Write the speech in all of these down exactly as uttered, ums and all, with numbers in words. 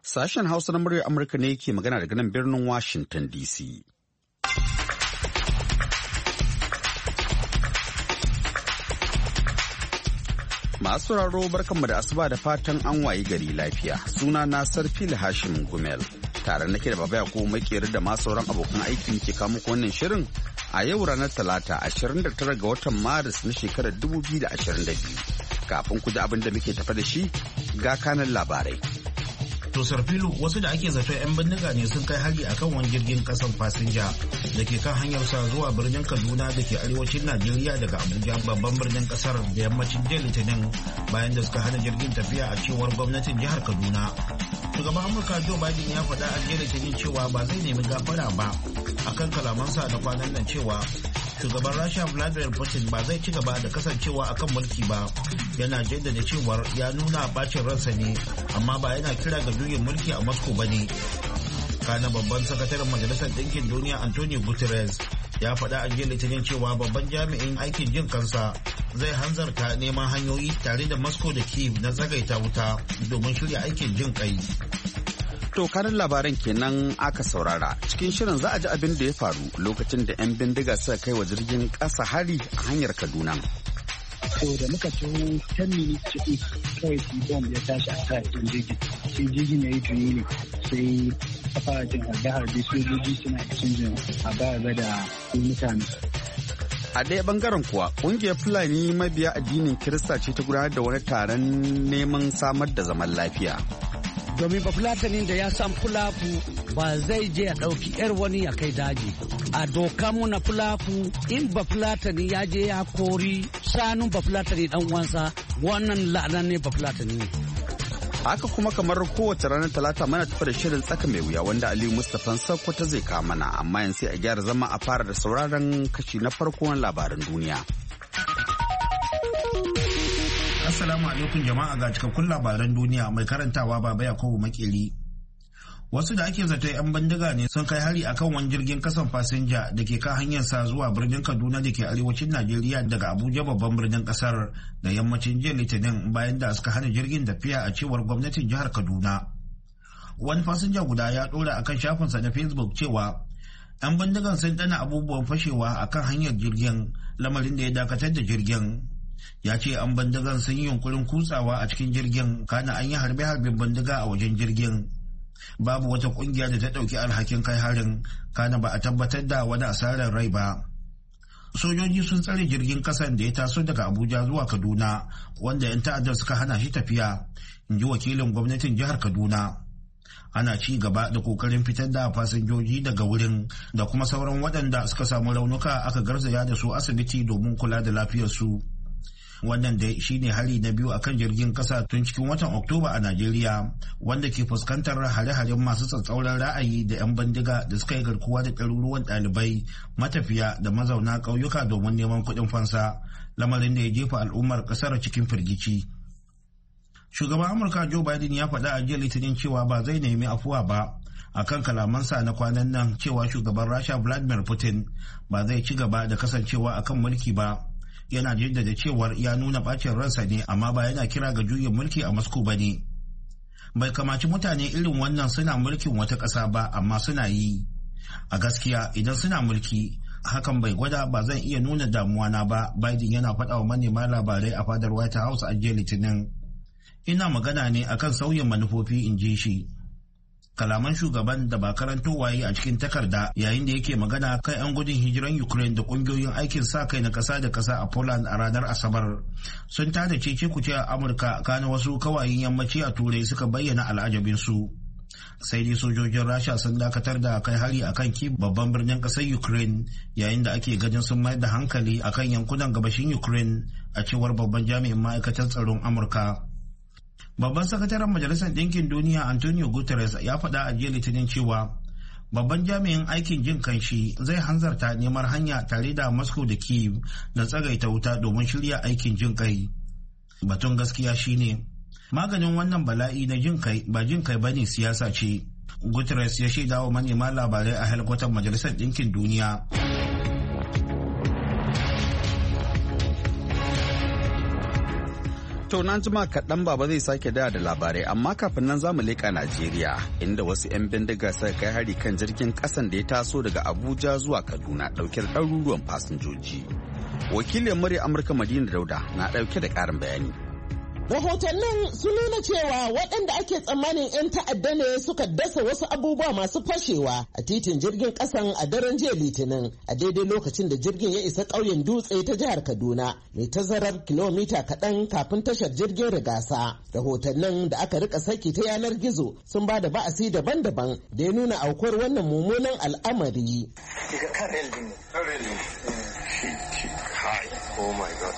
Sashen Hausa na muryar Amurka ne ke magana daga nan birnin Washington D C. Masu sauraro barkanmu da asuba da fatan an wayi gari lafiya. Suna na Sarfil Hashim Gumel. Tare nake da Baba Yakubu Makeri da masu sauran abokan aikin ke kawo muku wannan shirin a yau ranar Talata ashirin da tara ga watan Maris na shekarar dubu biyu da ashirin da biyu. Kafin ku ji abin da muke tafa da shi ga kanan labarai. To Sarfilu, wasu da ake zato 'yan bindiga ne sun kai hari akan wani jirgin kasan fasinja da ke kan hanyar sa zuwa birnin Kaduna da ke arewacin Najeriya daga Abuja babban birnin kasar da yammacin jiya Litinin bayan da suka hana jirgin tafiya a cewar gwamnatin jihar Kaduna. Shugaban Amurka Joe Biden ya faɗa a jiya Litinin cewa ba zai nemi gafara ba akan kalamansa na kwanan nan cewa shugaban Rasha Vladimir Putin ba zai ci gaba da kasancewa akan mulki ba, yana jaddada cewar ya nuna bacin ransa ne amma ba yana kira ga juyin mulki a Moscow ba ne. Kana babban sakataren Majalisar Ɗinkin Duniya Antonio Guterres ya faɗa a jiya Litinin cewa babban jami'in aikin jin kansa zai hanzarta neman hanyoyi tare da Moscow da Kyiv na tsagaita wuta domin shirya aikin jin kai. To kanin labaran kenan aka saurara. Cikin shirin za a ji abin da ya faru lokacin da 'yan bindiga suka kai wa jirgin ƙasa hari a hanyar Kaduna. To da muka ci ten minutes to eight kawai shi bom ya tashi a kan jirgin. Sai jirgin ya yi tuni ne sai a fara jin harbe-harbe sojoji suna canjin harbe-harbe da mutane. A ɗaya bangaren kuwa ƙungiyar Fulani mabiya addinin Kirista ce ta gudanar da wani taron neman samar da zaman lafiya. Domin bafulatanin da ya san fulaku ba zai je ya ɗauki 'yar wani ya kai daji. A doka mu na fulaku in bafulatani ya je ya kori shanun bafulatani dan wansa wannan la'anan ne bafulatani ne. Haka kuma kamar kowace ranar Talata mana tafi da shirin tsaka mai wuya wanda Aliyu Mustapha Sokoto zai kawo mana amma yanzu sai a gyara zama a fara da sauraron kashi na farko na labaran duniya. Assalamu alaikum jama'a ga cikakkun labaran duniya mai karantawa Baba Yakubu Makeri. Wasu da ake zato 'yan bindiga ne sun kai hari akan wani jirgin kasan fasinja da ke kan hanyar sa zuwa birnin Kaduna da ke arewacin Najeriya daga Abuja babban birnin kasar da yammacin jiya Litinin bayan da suka hana jirgin tafiya a cewar gwamnatin jihar Kaduna. Wani fasinja guda ya dora akan shafinsa na Facebook cewa 'yan bindigan sun dana abubuwan fashewa akan hanyar jirgin, lamarin da ya dakatar da jirgin. Ya ce an bindigan sun yi yunkurin kutsawa a cikin jirgin, kana an yi harbe-harben bindiga a wajen jirgin. Babu wata kungiya da ta ɗauki alhakin kai harin, kana ba a tabbatar da wani asarar rai ba. Sojoji sun tsare jirgin kasan da ya taso daga Abuja zuwa Kaduna, wanda 'yan ta'addar suka hana shi tafiya, in ji wakilin gwamnatin jihar Kaduna. Ana ci gaba da kokarin fitar da fasinjoji daga wurin da kuma sauran waɗanda suka samu raunuka aka garzaya da su asibiti domin kula da lafiyarsu. Wannan dai shine hari na biyu akan jirgin kasa tun cikin watan Oktoba a Najeriya, wanda ke fuskantar hare-haren masu tsatsauran ra'ayi da 'yan bindiga da suka yi garkuwa da ɗaruruwan ɗalibai, matafiya da mazauna ƙauyuka domin neman kuɗin fansa, lamarin da ya jefa al'ummar ƙasar cikin firgici. Shugaban Amurka Joe Biden ya faɗa a jiya Litinin cewa ba zai nemi afuwa ba akan kalamansa na kwanan nan cewa shugaban Rasha Vladimir Putin ba zai ci gaba da kasancewa akan mulki ba. Yana jaddada cewar ya nuna bacin ransa ne amma ba yana kira ga juyin mulki a Moscow ba ne. Bai kamaci mutane irin wannan suna mulkin wata ƙasa ba amma suna yi. A gaskiya idan suna mulki hakan bai gwada ba zan iya nuna damuwa na ba, Biden yana faɗa wa manema labarai a fadar White House a jiya Litinin. Ina magana ne akan sauyin manufofi, in ji shi. Kalaman shugaban da ba karanto waye a cikin takarda yayin da yake magana kan 'yan gudun hijiran Ukraine da kungiyoyin aikin sa kai na kasa da kasa a Poland a ranar Asabar sun tada cece kuce a Amurka, kana wasu kawayen yammaci a Turai suka bayyana al'ajabin su. Sai dai sojojin Rasha sun dakatar da kai hari akan Kyiv babban birnin kasar Ukraine yayin da ake ganin sun mayar da hankali akan yankunan gabashin Ukraine, a cewar babban jami'in ma'aikatar tsaron Amurka. Babban sakataren Majalisar Ɗinkin Duniya Antonio Guterres ya faɗa a jiya Litinin cewa babban jami'in aikin jin kanshi zai hanzarta neman hanya tare da Moscow da Kyiv da tsagaita wuta domin shirya aikin jin kai. Batun gaskiya shine maganin wannan bala'i na jin kai ba jin kai bane, siyasa ce. Guterres ya shaida wa manema labarai a helikwatar Majalisar Ɗinkin Duniya. To nan jima kaɗan baba zai sake da da labarai amma kafin nan zamu leƙa Najeriya inda wasu 'yan bindiga suka kai hari kan jirgin ƙasan da ya taso daga Abuja zuwa Kaduna ɗauke da ɗaruruwan fasinjoji. Wakilin murya Amurka Madina Dauda na ɗauke da ƙarin bayani. Rahotannin sun nuna cewa waɗanda ake tsammanin 'yan ta'adda ne suka dasa wasu abubuwa masu fashewa a titin jirgin ƙasan a daren jiya Litinin a daidai lokacin da jirgin ya isa ƙauyen Dutse ta jihar Kaduna mai tazarar kilomita kaɗan kafin tashar jirgin Rigasa. Rahotannin da aka rika saki ta yanar gizo sun ba da ba'asi daban-daban da ya nuna aukuwar wannan mummunan al'amari. Oh my God.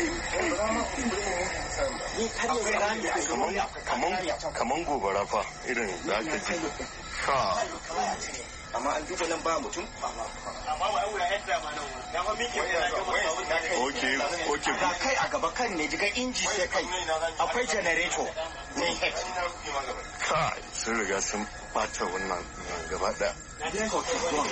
Kaman gobara fa irin da aka ji. Ka. Amma an duba nan ba mutum. Amma ba aura yadda ma nan. Ya fa mike ya ga Okay, okay. Ga kai a gaba kan ne diga inji sai kai. Akwai generator. Ne head. Ka sun riga sun bata wannan gaba daya. This coach is gone.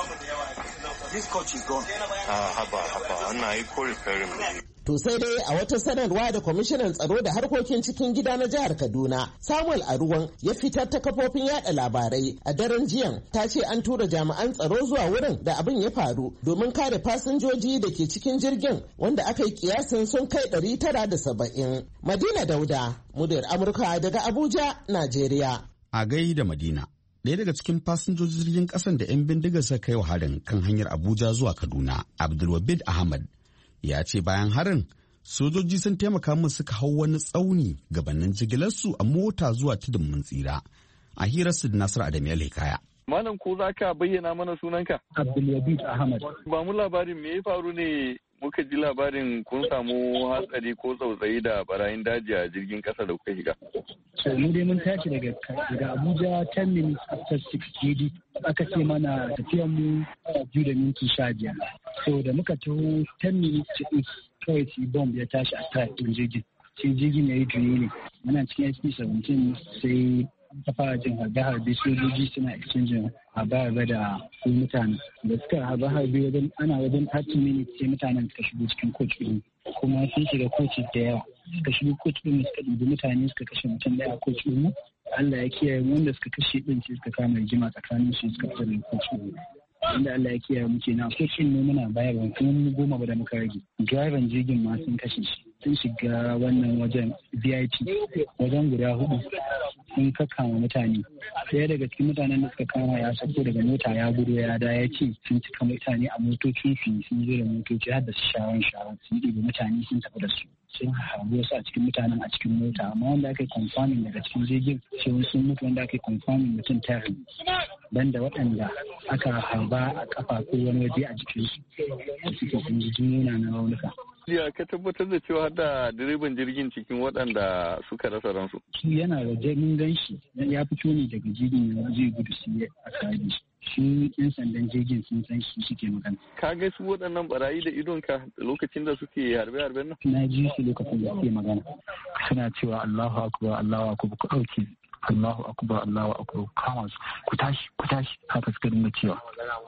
This coach is gone. Ah, haba haba wannan ai ko repairing. To sai dai a wata sanarwa da kwamishinan tsaro da harkokin cikin gida na jihar Kaduna, Samuel Aruwan ya fitar ta kafofin yada labarai a daren jiyan ta ce an tura jami'an tsaro zuwa wurin da abin ya faru domin kare fasinjoji da ke cikin jirgin wanda aka yi kiyasin sun kai ɗari tara da saba'in. Madina Dauda, muryar Amurka daga Abuja, Najeriya. A gai da Madina. Ɗaya daga cikin fasinjojin jirgin ƙasan da 'yan bindigar suka kai wa harin kan hanyar Abuja zuwa Kaduna, Abdulwabid Ahmad, ya ce bayan harin sojoji sun taimaka min suka hau wani tsauni gabanin jigilarsu a mota zuwa tudun mun tsira. A hirarsu da Nasiru Adamu Hikaya. Malam ko za ka bayyana mana sunanka? Abdulwabid Ahmad. Ba mu labarin me ya faru ne muka ji labarin kun samu hatsari ko tsautsayi da barayin daji a jirgin kasa da kuka shiga. So mu dai mun tashi daga daga Abuja ten minutes after six G D aka ce mana tafiyan mu biyu da minti sha biyar. So da muka taho ten minutes to eight kawai ci bomb ya tashi a tire din jirgin. Sai jirgin ya yi juyi ne. Muna cikin S P seventeen sai ta fara jin harbe-harbe sojoji suna exchanging harbe-harbe da su mutane da suka harbe-harbe wajen ana wajen thirty minutes sai mutanen suka shigo cikin coach ɗin kuma sun shiga coach da yawa suka shigo coach ɗin suka ɗibi mutane suka kashe mutum ɗaya a coach ɗin Allah ya kiyaye wanda suka kashe ɗin sai suka kama rigima tsakanin su suka fita da coach ɗin inda Allah ya kiyaye muke na coach ɗin ne muna bayarwa kuma mu goma ba da muka rage driver jirgin ma sun kashe shi sun shiga wannan wajen V I P wajen guda hudu sun kakkama mutane ɗaya daga cikin mutanen da suka kama ya sako daga mota ya gudu ya da ya ce sun cika mutane a motocin su sun zo da motoci har da su shawan shawan sun ɗibi mutane sun tafi da su sun harbo su a cikin mutanen a cikin mota amma wanda aka yi confirming daga cikin jirgin sai wani sun mutu wanda aka yi confirming mutum tara banda waɗanda aka harba a kafa ko wani waje a jikinsu da suke sun ji jimuna na raunuka. Ya ka tabbatar da cewa da direban jirgin cikin waɗanda suka rasa ransu. Shi yana waje mun gan shi ya fito ne daga jirgin ya zai gudu sai a kare shi. Shi yan sandan jirgin sun san shi suke magana. Ka ga su waɗannan barayi da idonka lokacin da suke harbe-harben nan? Na ji su lokacin da suke magana. Suna cewa Allahu akbar Allahu akbar ku ɗauke. Allahu akbar Allahu akbar kama su ku tashi ku tashi haka suka dinga cewa.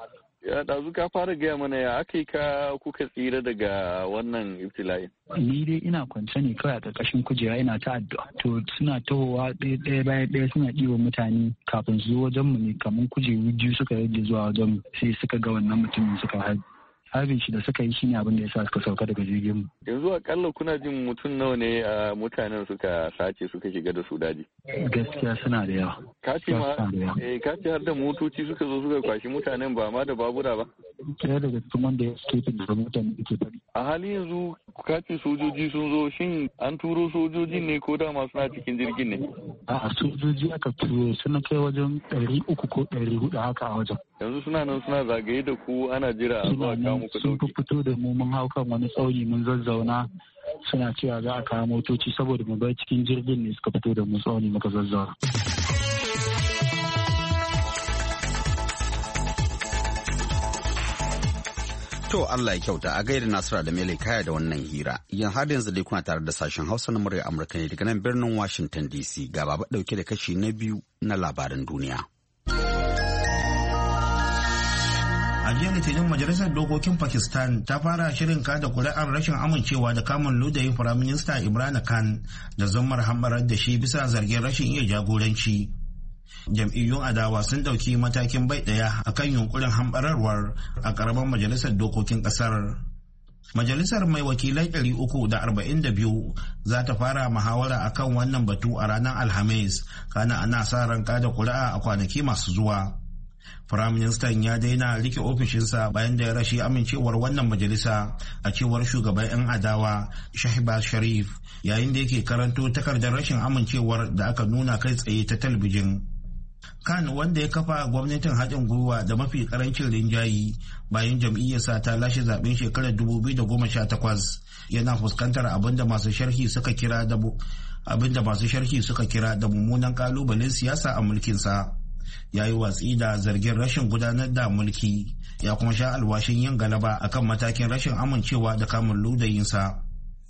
Ya ɗazu ka fara gaya mana ya aka yi ka kuka tsira daga wannan ibtila'in. Ni dai ina kwance ne kawai a ƙarƙashin kujera ina ta addu'a. To suna tahowa ɗaya ɗaya bayan ɗaya suna ɗiba mutane kafin su zo wajen mu ne kamar kujeru biyu suka rage zuwa wajen mu sai suka ga wannan mutumin suka harbi. Harbin shi da suka yi shine abin da ya sa suka sauka daga jirgin mu. Yanzu akalla kuna jin mutum nawa ne a mutanen suka sace suka shiga da su daji. Gaskiya suna da yawa. Ka ce ma eh ka ce har da motoci suka zo suka kwashi mutanen ba ma da babura ba. Ɗaya daga cikin wanda ya escape da mutane da ke fari. A halin yanzu ka ce sojoji sun zo shin an turo sojojin ne ko dama suna cikin jirgin ne? A'a sojoji aka turo suna kai wajen ɗari uku ko ɗari hudu haka a wajen. Yanzu suna nan suna zagaye da ku ana jira a zuwa kawo muku sun fito da mu mun hau kan wani tsauni mun zazzauna suna cewa za a kawo motoci saboda mu bar cikin jirgin ne suka fito da mu tsauni muka zazzauna. To Allah ya kyauta a gaida Nasira da Mele Kaya da wannan hira. Yan har yanzu dai kuna tare da sashen Hausa na murya Amurka ne daga nan birnin Washington D C ga baba dauke da kashi na biyu na labaran duniya. A jiya Litinin Majalisar Dokokin Pakistan ta fara shirin kada kuri'ar rashin amincewa da kamun ludayin Firaminista Imran Khan da zammar hambarar da shi bisa zargin rashin iya jagoranci. Jam'iyyun adawa sun ɗauki matakin bai ɗaya akan yunkurin hambararwar a ƙaramar Majalisar Dokokin ƙasar. Majalisar mai wakilai ɗari uku da arba'in da biyu za ta fara muhawara akan wannan batu a ranar Alhamis, kana ana sa ran kada kuri'a a kwanaki masu zuwa. Firaministan ya daina rike ofishinsa bayan da ya rashi amincewar wannan majalisa, a cewar shugaban 'yan adawa Shahbaz Sharif yayin da yake karanto takardar rashin amincewar da aka nuna kai tsaye ta talabijin. Khan, wanda ya kafa gwamnatin haɗin gwiwa da mafi karancin rinjayi bayan jam'iyyarsa ta lashe zaben shekarar dubu biyu da goma sha takwas, yana fuskantar abinda masu sharhi suka kira da abinda masu sharhi suka kira da mummunan kalubalen siyasa a mulkinsa. Ya yi watsi da zargin rashin gudanar da mulki, ya kuma sha alwashin yin galaba akan matakin rashin amincewa da kamun ludayinsa.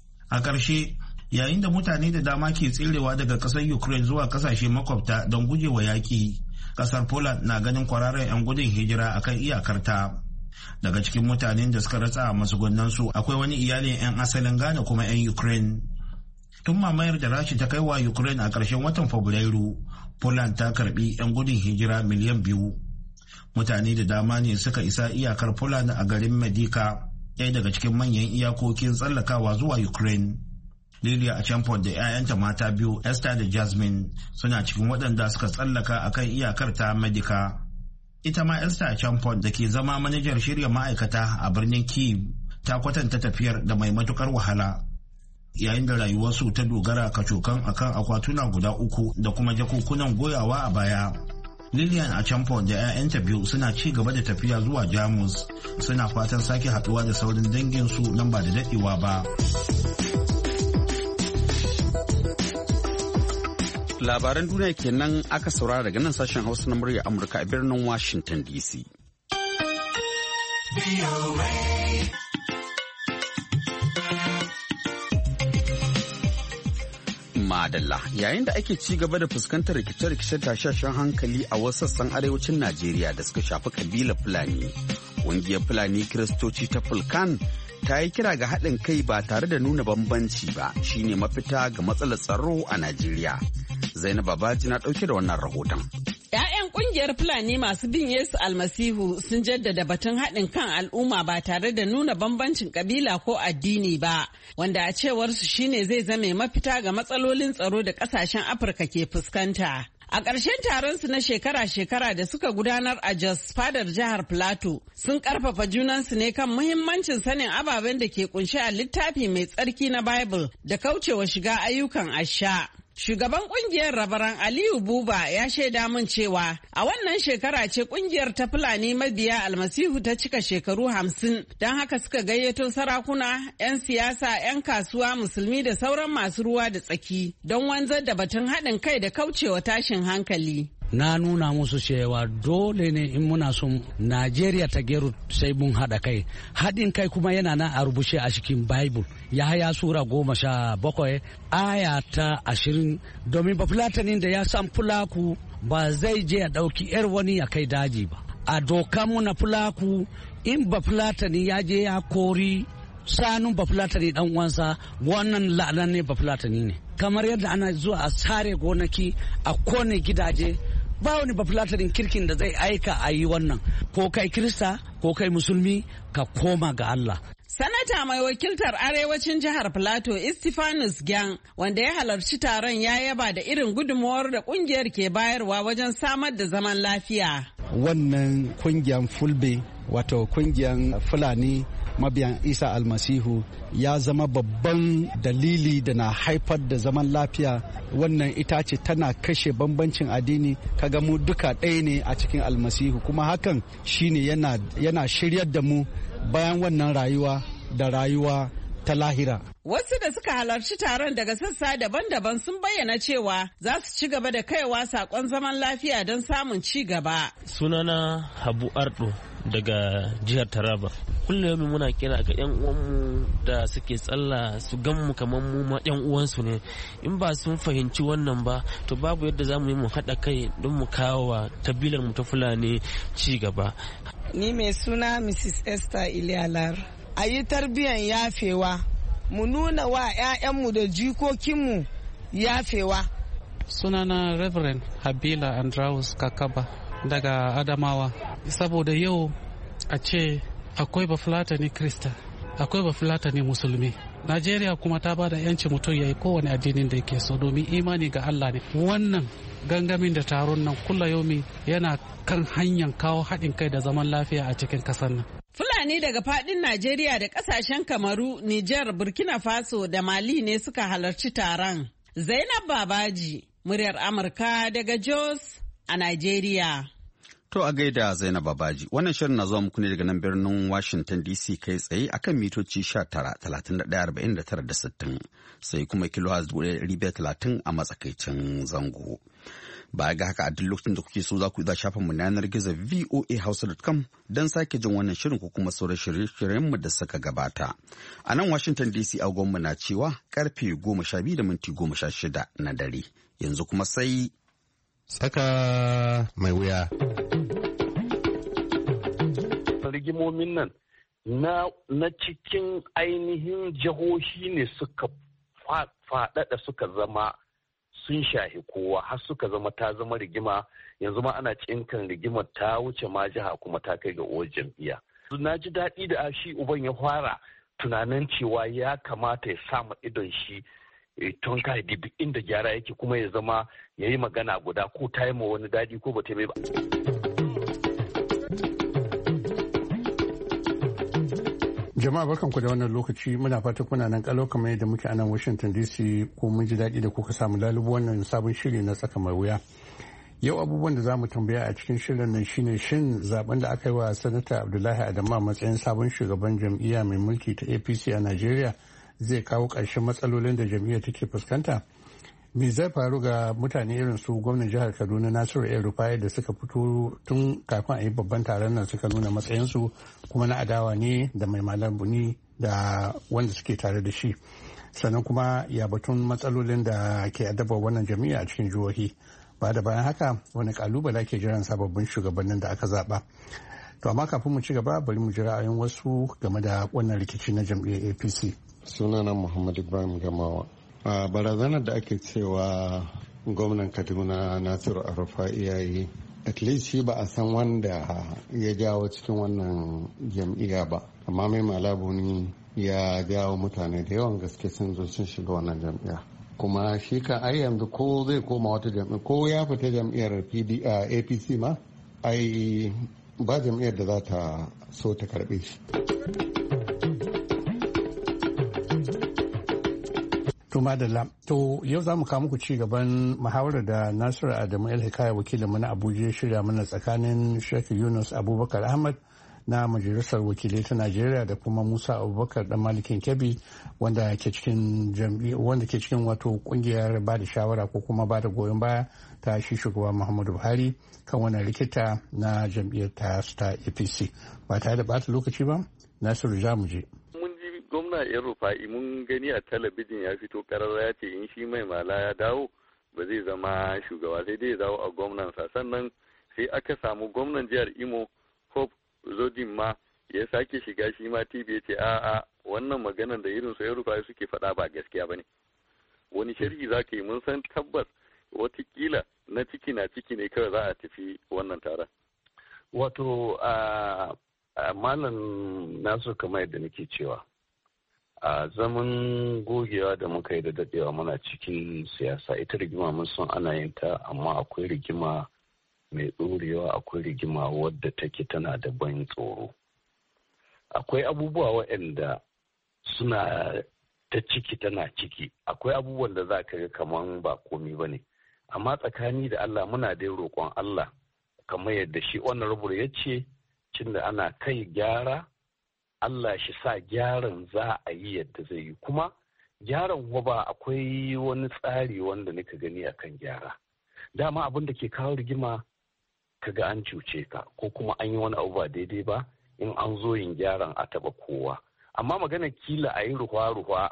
A ƙarshe, yayin da mutane da dama ke tserewa daga ƙasar Ukraine zuwa ƙasashe makwabta don gujewa yaƙi, ƙasar Poland na ganin kwararar 'yan gudun hijira akan iyakarta. Daga cikin mutanen da suka ratsa matsugunansu akwai wani iyalin 'yan asalin Ghana kuma 'yan Ukraine. Tun mamayar da Rashi ta kai wa Ukraine a ƙarshen watan Fabrairu, Poland ta karbi 'yan gudun hijira miliyan biyu. Mutane da dama ne suka isa iyakar Poland a garin Medica, ɗaya daga cikin manyan iyakokin tsallakawa zuwa Ukraine. Lilia Achampon da 'ya'yanta mata biyu, Esther da Jasmine, suna cikin waɗanda suka tsallaka akan iyakar ta Medica. Ita ma Esther Achampon da ke zama manajar shirya ma'aikata a birnin Kyiv ta kwatanta tafiyar da mai matukar wahala. Yayin da rayuwarsu ta dogara kacokan akan akwatuna guda uku da kuma jakunkunan goyawa a baya. Lilian Achampon da 'ya'yanta biyu suna ci gaba da tafiya zuwa Jamus, suna fatan sake haɗuwa da saurin danginsu nan ba da daɗewa ba. Labaran duniya kenan aka saurara daga nan sashen Hausa na murya Amurka a birnin Washington D C. Madalla, yayin da ake ci gaba da fuskantar rikice-rikice tashashen hankali a wasu sassan arewacin Najeriya da suka shafi kabilar Fulani, ƙungiyar Fulani Kiristoci ta Fulkan ta yi kira ga haɗin kai ba tare da nuna bambanci ba shine mafita ga matsalar tsaro a Najeriya. Zainab Babaji na ɗauke da wannan rahoton. ‘Ya'yan ƙungiyar Fulani masu bin Yesu Almasihu sun jaddada batun haɗin kan al'umma ba tare da nuna bambancin ƙabila ko addini ba, wanda a cewarsu shine zai zame mafita ga matsalolin tsaro da ƙasashen Afirka ke fuskanta. A ƙarshen taronsu na shekara-shekara da suka gudanar a Jos fadar jihar Plateau sun ƙarfafa junansu ne kan muhimmancin sanin ababen da ke ƙunshe a littafi mai tsarki na Bible da kaucewa shiga ayyukan asha. Shugaban kungiyar Rabaran Aliyu Buba ya shaida min cewa a wannan shekara ce kungiyar ta Fulani mabiya Almasihu ta cika shekaru hamsin, don haka suka gayyato sarakuna, 'yan siyasa, 'yan kasuwa, musulmi da sauran masu ruwa da tsaki don wanzar da batun haɗin kai da kaucewa tashin hankali. Na nuna musu cewa dole ne in muna son Najeriya ta geru sai mun haɗa kai. Haɗin kai kuma yana nan a rubuce a cikin Bible. Yahaya Sura goma sha bakwai aya ta ashirin, domin ba fulatanin da ya san fulaku ba zai je ya ɗauki 'yar wani ya kai daji ba. A dokanmu na fulaku in ba fulatani ya je ya kori sanun ba fulatani dan uwansa, wannan la'anan ne ba fulatani ne. Kamar yadda ana zuwa a sare gonaki, a kone gidaje, ba wani bafulatarin kirkin da zai aika a yi wannan, ko kai Kirista ko kai musulmi ka koma ga Allah. Sanata mai wakiltar arewacin jihar Plateau Stephanus Gyang, wanda ya halarci taron, ya yaba da irin gudunmuwar da kungiyar ke bayarwa wajen samar da zaman lafiya. Wannan kungiyar Fulbe, wato kungiyar Fulani mabiyan Isa Almasihu, ya zama babban dalili da na haifar da zaman lafiya. Wannan ita ce tana kashe bambancin addini, kaga mu duka ɗaya ne a cikin Almasihu, kuma hakan shine yana, yana shiryar da mu bayan wannan rayuwa da rayuwa ta lahira. Wasu da suka halarci taron daga sassa daban-daban sun bayyana cewa za su ci gaba da kaiwa sakon zaman lafiya don samun ci gaba. Sunana Habu Ardo daga jihar Taraba. Kullum muna kira ga yan uwanmu da suke tsalla su gan mu kamar mu ma yan uwansu ne. In ba sun fahimci wannan ba to babu yadda za mu yi mu haɗa kai don mu kawo wa kabilar mu ta Fulani ci gaba. Ni mai suna Missus Esther Iliyalar. A yi tarbiyyar yafewa, mu nuna wa 'ya'yanmu da jikokinmu yafewa. Sunana Reverend Habila Andraus Kakaba daga Adamawa. Saboda yau a ce akwai bafulatani Krista, akwai bafulatani Musulmi. Najeriya kuma ta bada yanci mutum ya yi kowane addinin da yake so domin imani ga Allah ne. Wannan gangamin da taron nan kullayomi yana kan hanyar kawo haɗin kai da zaman lafiya a cikin ƙasar nan. Fulani daga fadin Najeriya da kasashen Kamaru, Nijar, Burkina Faso da Mali ne suka halarci taron. Zainab Babaji, muryar Amurka daga Jos a Najeriya. To a gaida Zainab Babaji, wannan shirin na zuwa muku ne daga nan birnin Washington D C kai tsaye akan mitoci sha tara, talatin da ɗaya, arba'in da tara da sittin, sai kuma kilohaz dubu ɗaya da ɗari biyar talatin a matsakaicin zango. Baya ga haka a duk lokacin da kuke so za ku iya shafin mu na yanar gizo v o a hausa dot com don sake jin wannan shirin ko kuma sauran shirye-shiryen mu da suka gabata. A nan Washington D C agon mu na cewa karfe goma sha biyu da minti goma sha shida na dare. Yanzu kuma sai tsaka mai wuya. Rigimomin nan na, na cikin ainihin jihohi ne suka faɗaɗa suka zama sun shahi kowa har suka zama ta zama rigima yanzu ma ana cinkan rigimar ta wuce ma jiha kuma ta kai ga uwar jam'iyya. Na ji daɗi da shi uban ya fara tunanin cewa ya kamata ya sa idon shi tun kai dibi inda gyara yake kuma ya zama ya yi magana guda ko ta yi ma wani daɗi ko ba ta yi ba. Jama'a barkanku da wannan lokaci muna fata kuna nan kalau kamar yadda muke a nan Washington D C ko mun ji daɗi da kuka samu lalubu wannan sabon shiri na tsaka mai wuya. Yau abubuwan da za mu tambaya a cikin shirin nan shine shin zaben da aka yi wa Sanata Abdullahi Adamu a matsayin sabon shugaban jam'iyya mai mulki ta A P C a Najeriya zai kawo ƙarshen matsalolin da jam'iyyar take fuskanta? Me zai faru ga mutane irin su gwamnan jihar Kaduna Nasiru El Rufai da suka fito tun kafin a yi babban taron nan suka nuna matsayinsu kuma na adawa ne da mai malam buni da wanda suke tare da shi, sannan kuma ya batun matsalolin da ke addabar wannan jami'a a cikin jihohi, ba da bayan haka wani kalubala ke jiran sababbin shugabannin da aka zaba. To amma kafin mu ci gaba bari mu ji ra'ayin wasu game da wannan rikici na jam'iyyar A P C. Sunana Muhammad Ibrahim Gamawa. a barazanar da ake cewa gwamnan Kaduna Nasiru El Rufai ya yi, at least shi ba a san wanda ya jawo cikin wannan jam'iyya ba, amma mai malabuni ya jawo mutane da yawan gaske sun zo sun shiga wannan jam'iyya, kuma shi ka ai yanzu ko zai koma wata jam'iyya ko ya fita jam'iyyar A P C ma ai ba jam'iyyar da za ta so ta karbe shi. To madalla, to yau za mu kawo muku ci gaban muhawarar da Nasiru Adamu El Hikaya wakilin mu na Abuja ya shirya mana tsakanin Sheikh Yunus Abubakar Ahmad na Majalisar Wakilai ta Najeriya da kuma Musa Abubakar dan Malikin Kebbi wanda ke cikin jam'i wanda ke cikin wato kungiyar ba da shawara ko kuma ba da goyon baya ta shi shugaba Muhammadu Buhari kan wannan rikita na jam'iyyar ta A P C. Ba tare da bata lokaci ba, Nasiru za mu je. Gwamna yan Rufa'i mun gani a talabijin ya fito karara ya ce in shi mai mala ya dawo ba zai zama shugaba sai dai ya dawo a gwamnansa, sannan sai aka samu gwamnan jihar Imo Hope Uzodin ma ya sake shiga shi ma T V ya ce a'a wannan maganar da irin su yan Rufa'i suke faɗa ba gaskiya bane. Wani sharhi za ka yi? Mun san tabbas watakila na ciki na ciki ne kawai za a tafi wannan taron. Wato a malam nasu kamar yadda nake cewa a zaman gogewa da muka yi da dadewa muna cikin siyasa, ita rigima mun san ana yin ta, amma akwai rigima mai ɗorewa, akwai rigima wadda take tana da ban tsoro. Akwai abubuwa waɗanda suna ta ciki tana ciki, akwai abubuwan da za ka ga kaman ba komi ba ne, amma tsakani da Allah muna dai roƙon Allah kamar yadda shi wannan rubuta ya ce cin da ana kai gyara Allah shi sa gyaran za a yi yadda zai yi. Kuma gyaran ba akwai wani tsari wanda nika gani akan gyara. Dama abin da ke kawo rigima kaga an cuce ka ko kuma an yi wani abu ba daidai ba, in an zo yin gyaran a taba kowa. Amma magana kila a yi ruwa-ruwa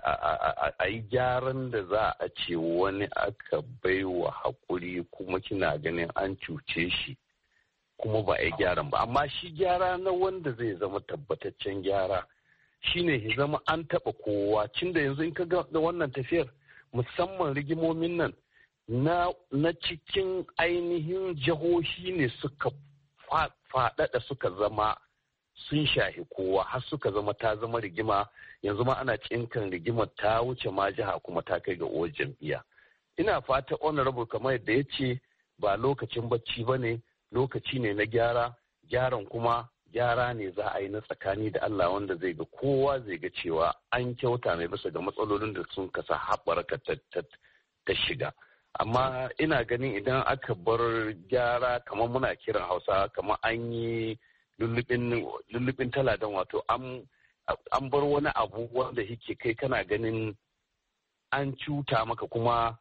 a yi gyaran da za a ce wani aka baiwa haƙuri kuma kina ganin an cuce shi kuma ba a yi gyaran ba. Amma shi gyara na wanda zai zama tabbataccen gyara shine ya zama an taɓa kowa. Cin da yanzu in ka ga wannan tafiyar musamman rigimomin nan na cikin ainihin jihohi ne suka faɗaɗa suka zama sun shahi kowa har suka zama ta zama rigima. Yanzu ma ana cinkan rigimar ta wuce ma jiha kuma ta kai ga uwar jam'iyya. Ina fata honorable kamar yadda ya ce ba lokacin bacci ba ne, lokaci ne na gyara. Gyaran kuma gyara ne za a yi na tsakani da Allah wanda zai ga kowa zai ga cewa an kyauta mai bisa ga matsalolin da sun kasa haɓarka ta shiga. Amma ina ganin idan aka bar gyara kamar muna kiran Hausa kamar an yi lullubin taladan, wato an bar wani abu wanda yake kai kana ganin an cuta maka kuma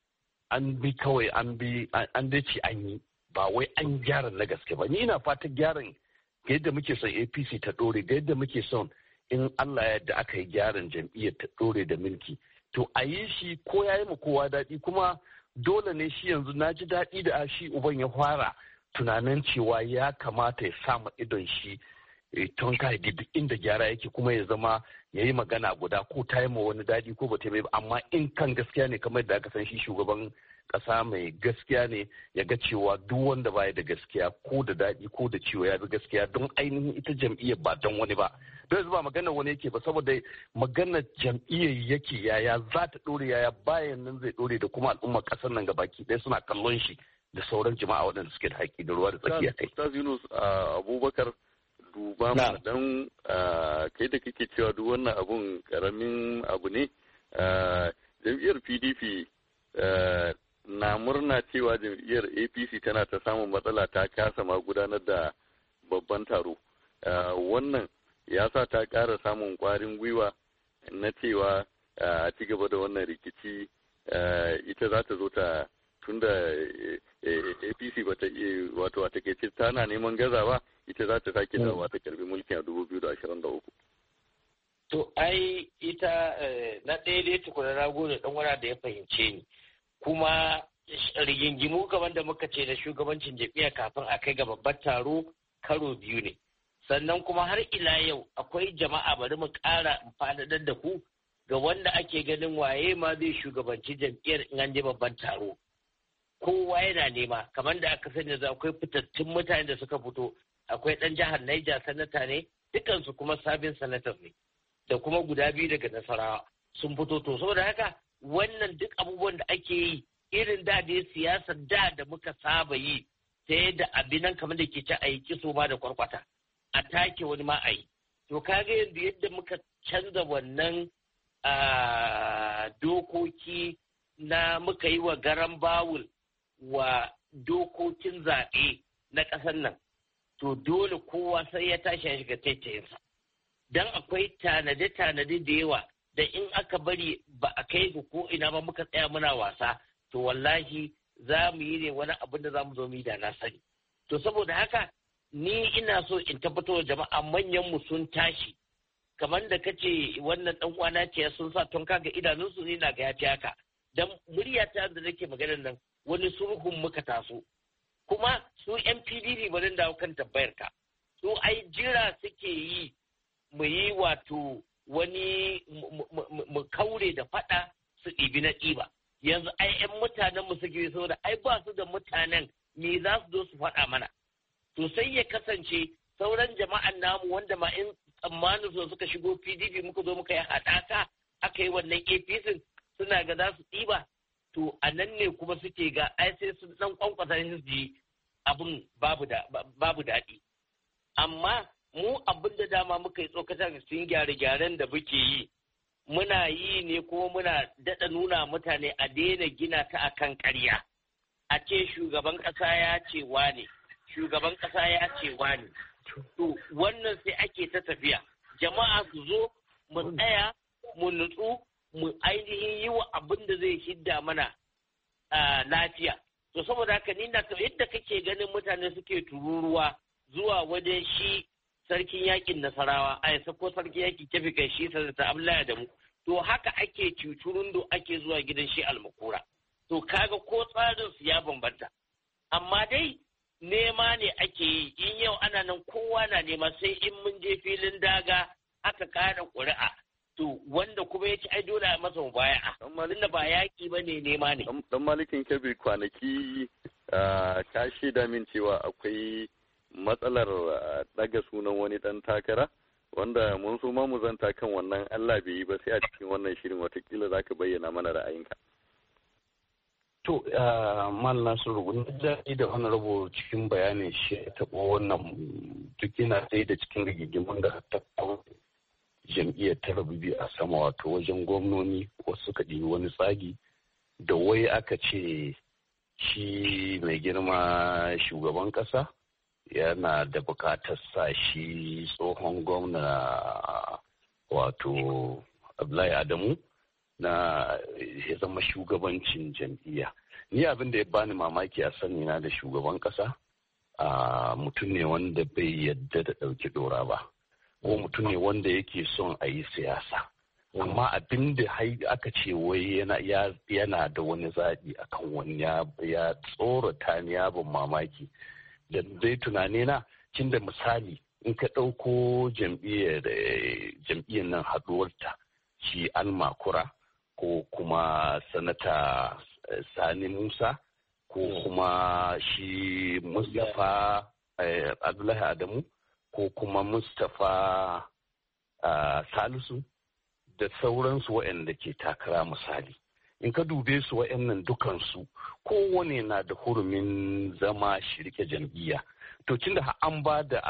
an bi kawai an bi an dace an yi ba wai an gyara na gaske ba. Ni ina fatan gyaran ga yadda muke son A P C ta dore, ga yadda muke son in Allah ya yarda aka yi gyaran jam'iyyar ta dore da mulki, to a yi shi ko ya yi ma kowa daɗi. Kuma dole ne shi yanzu na ji daɗi da shi uban ya fara tunanin cewa ya kamata ya sama idon shi tun kai duk inda gyara yake kuma ya zama ya yi magana guda ko ta yi ma wani daɗi ko ba ta yi ba. Amma in kan gaskiya ne kamar da aka san shi shugaban ƙasa mai gaskiya ne, ya ga cewa duk wanda baya da gaskiya ko da daɗi ko da ciwo ya bi gaskiya don ainihin ita jam'iyyar ba don wani ba. Don yanzu ba maganar wani yake ba, saboda maganar jam'iyyar yake yaya za ta ɗore, yaya bayan nan zai ɗore da kuma al'ummar ƙasar nan gabaki ɗaya suna kallon shi da sauran jama'a waɗanda suke da haƙƙi da ruwa da tsakiya kai. Ustaz Yunus Abubakar duba ma dan kai da kake cewa duk wannan abun karamin abu ne. Jam'iyyar P D P na murna cewa jam'iyyar A P C tana ta samun matsala ta kasa ma gudanar da babban taro. Wannan ya sa ta ƙara samun ƙwarin gwiwa na cewa a ci gaba da wannan rikici ita za ta zo ta tunda A P C ba ta iya wato a takaice tana neman gazawa, ita za ta sake dawowa ta karbi mulkin a dubu biyu da ashirin da uku. To ai ita na ɗaya dai tukuna na gode ɗan wani da ya fahimce ni. Kuma rigingimu kamar da muka ce da shugabancin jam'iyya kafin a kai ga babban taro karo biyu ne. Sannan kuma har ila yau akwai jama'a, bari mu ƙara faɗaɗar da ku ga wanda ake ganin waye ma zai shugabanci jam'iyyar in an je babban taro. Kowa yana nema, kamar da aka sani yanzu akwai fitattun mutane da suka fito, akwai ɗan jihar Niger sanata ne, dukansu kuma sabin sanatar ne, da kuma guda biyu daga Nasarawa sun fito. To saboda haka wannan duk abubuwan da ake yi irin da da siyasar da da muka saba yi ta yadda abin nan kamar da ke ci a yi kiso ma da kwarkwata a take wani ma a yi. To kaga yanzu yadda muka canza wannan dokoki na muka yi wa garan bawul wa dokokin zaɓe na ƙasar nan, to dole kowa sai ya tashi ya shiga taitayinsa. Don akwai tanade-tanade da yawa da in aka bari ba a kai ga ko ina ba muka tsaya muna wasa, to wallahi za mu yi ne wani abin da za mu zo mu yi da na sani. To saboda haka ni ina so in tabbatar wa jama'a manyan mu sun tashi, kamar da kace wannan dan uwana ce sun sa tun kaga idanunsu ne na ga ya fi haka. Dan murya ta da nake maganar nan wani sulhun muka taso. Kuma su yan P D P bari dawo kan tabbayar ka. Su ai jira suke yi mu yi wato wani mu kaure da fada su ɗibi na ɗiba. Yanzu ai yan mutanen mu suke saboda ai ba su da mutanen me za su zo su faɗa mana. To sai ya kasance sauran jama'an namu wanda ma in tsammanin su suka shigo P D P muka zo muka yi haɗaka aka yi wannan A P C suna ga za su ɗiba. To a nan ne kuma suke ga ai sai sun ɗan kwankwasa su ji abin babu daɗi. Amma mu abin da dama muka yi tsokata ga sun gyare-gyaren da muke yi muna yi ne kuma muna daɗa nuna mutane a daina gina ta akan ƙarya. A ce shugaban ƙasa ya ce wane, shugaban ƙasa ya ce wane. to wannan sai ake ta tafiya jama'a su zo mu tsaya mu nutsu mu ainihin yi wa abin da zai hidda mana lafiya. To saboda haka ni na yadda kake ganin mutane suke tururuwa zuwa wajen shi sarkin yakin Nasarawa a yasa ko sarkin yakin Kebbi kai shi ta Abdullahi Adamu, to haka ake cucurundo ake zuwa gidan shi Almakura. To kaga ko tsarin su ya bambanta, amma dai nema ne ake yi. In yau ana nan kowa na nema, sai in mun je filin daga aka kada ƙuri'a, to wanda kuma ya ci ai dole a masa mubaya'a, tunda ba yaƙi ba ne, nema ne. Dan Malikin Kebbi, kwanaki ka shaida min cewa akwai matsalar daga sunan wani dan takara wanda mun so ma mu zanta kan wannan, Allah bai yi ba, sai a cikin wannan shirin watakila za ka bayyana mana ra'ayinka. To, Mal Nasiru, wani daɗi da wani rabo cikin bayanin shi ya taɓo wannan duk yana ɗaya da cikin rigigimin da ta kawo jam'iyyar ta rabu biyu a sama, wato wajen gwamnoni wasu suka ɗibi wani tsagi da wai aka ce shi mai girma shugaban ƙasa yana da buƙatar sa shi tsohon gwamna wato Abdullahi Adamu na ya zama shugabancin jam'iyya. Ni abin da ya bani mamaki a sani na da shugaban kasa a mutum ne wanda bai yadda da ɗauki ɗora ba, ko mutum ne wanda yake son a yi siyasa, amma abin da aka ce wai yana da wani zaɓi akan wani ya tsorata ni, ya ban mamaki. Da dai tunane na cin da misali in ka ɗauko jam'iyyar nan haɗuwarta shi Almakura ko kuma sanata Sani Musa ko kuma shi Mustapha Abdullahi Adamu ko kuma Mustapha Salisu da sauransu waɗanda ke takara misali. In ka dube su waɗannan dukansu kowane na da hurumin zama shirke jam'iyya. To cin da an ba da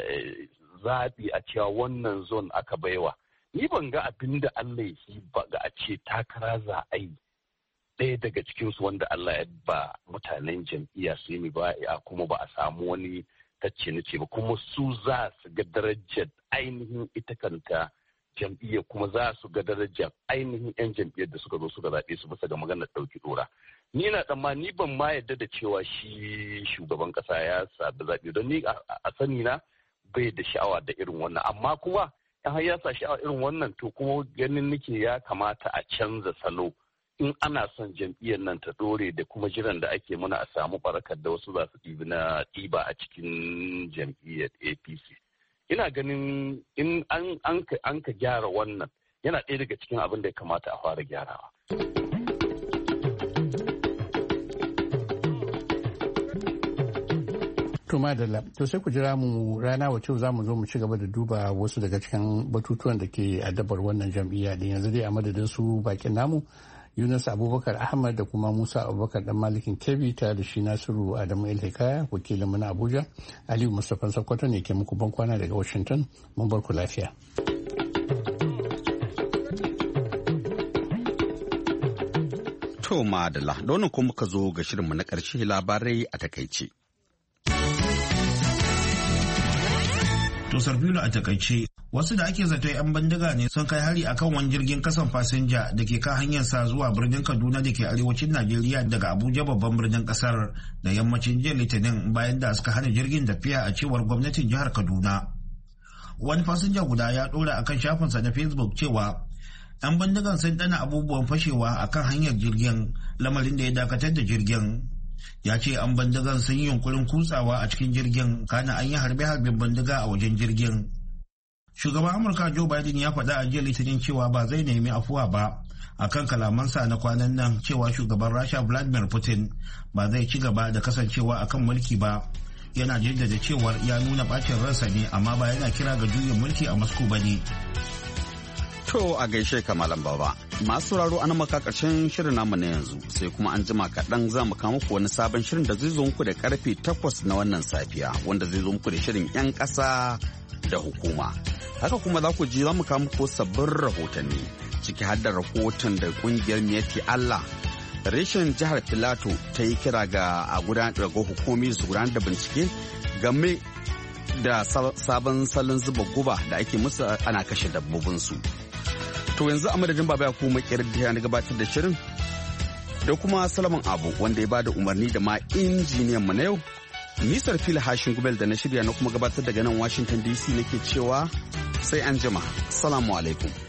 zaɓi a cewa wannan zon aka baiwa, ni ban ga abin da Allah ya yi ba ga a ce takara za a yi ɗaya daga cikinsu wanda Allah ya ba mutanen jam'iyya su yi ba a kuma ba a samu wani tacce na ce ba, kuma su za su ga darajar ainihin ita kanta jam'iyyar, kuma za su ga darajar ainihin 'yan jam'iyyar da suka zo suka zaɓe su bisa ga maganar ɗauki ɗora. Ni na tsammani ni ban ma yadda da cewa shi shugaban ƙasa ya sabi zaɓe, don ni a sani na bai da sha'awa da irin wannan, amma kuma in har ya sa sha'awa irin wannan to kuma ganin nake ya kamata a canza salo in ana son jam'iyyar nan ta dore, da kuma jiran da ake muna a samu barakar da wasu za su ɗibi na ɗiba a cikin jam'iyyar A P C. Ina ganin in an ka gyara wannan yana ɗaya daga cikin abin da ya kamata a fara gyarawa. To madalla, to sai ku jira mu rana wacce za mu zo mu ci gaba da duba wasu daga cikin batutuwan da ke addabar wannan jam'iyya din. Yanzu dai a madadin su bakin namu Yunus Abubakar Ahmad da kuma Musa Abubakar dan Malikin Kebbi tare da shi Nasiru Adamu El-Hikaya wakilin mu na Abuja, Aliyu Mustapha Sokoto ne ke muku ban kwana daga Washington. Mun bar ku lafiya. To madalla, da wannan kuma muka zo ga shirinmu na ƙarshe, labarai a takaice. To Sarfilo a takaice, wasu da ake zato 'yan bindiga ne sun kai hari akan wani jirgin kasan fasinja da ke kan hanyar sa zuwa birnin Kaduna da ke arewacin Najeriya daga Abuja babban birnin kasar da yammacin jiya Litinin, bayan da suka hana jirgin tafiya a cewar gwamnatin jihar Kaduna. Wani fasinja guda ya dora akan shafinsa na Facebook cewa 'yan bindigan sun dana abubuwan fashewa akan hanyar jirgin, lamarin da ya dakatar da jirgin. Ya ce an bindigan sun yi yunkurin kutsawa a cikin jirgin, kana an yi harbe-harben bindiga a wajen jirgin. Shugaban Amurka Joe Biden ya faɗa a jiya Litinin cewa ba zai nemi afuwa ba akan kalamansa na kwanan nan cewa shugaban Rasha Vladimir Putin ba zai ci gaba da kasancewa akan mulki ba. Yana jaddada cewar ya nuna bacin ransa ne, amma ba yana kira ga juyin mulki a Moscow ba ne. To a gaishe ka Malam Baba. Masu sauraro an maka karshen shirin namu na yanzu, sai kuma an jima kaɗan za mu kawo muku wani sabon shirin da zai zo muku da karfe takwas na wannan safiya, wanda zai zo muku da shirin 'yan ƙasa da hukuma. Haka kuma za ku ji za mu kawo muku sabbin rahotanni, ciki har da rahoton da ƙungiyar Miyatti Allah reshen jihar Filato ta yi kira ga a gudanar da hukumomi su gudanar da bincike game da sabon salon zuba guba da ake musu ana kashe dabbobinsu. To yanzu a madadin baba ya kuma makiyar da na gabatar da shirin da kuma Salaman Abu wanda ya bada umarni da ma injiniyan mu na yau. Nisar Fili Hashin Gubel da na shirya na kuma gabatar daga nan Washington D C nake cewa sai an jima. Assalamu alaikum.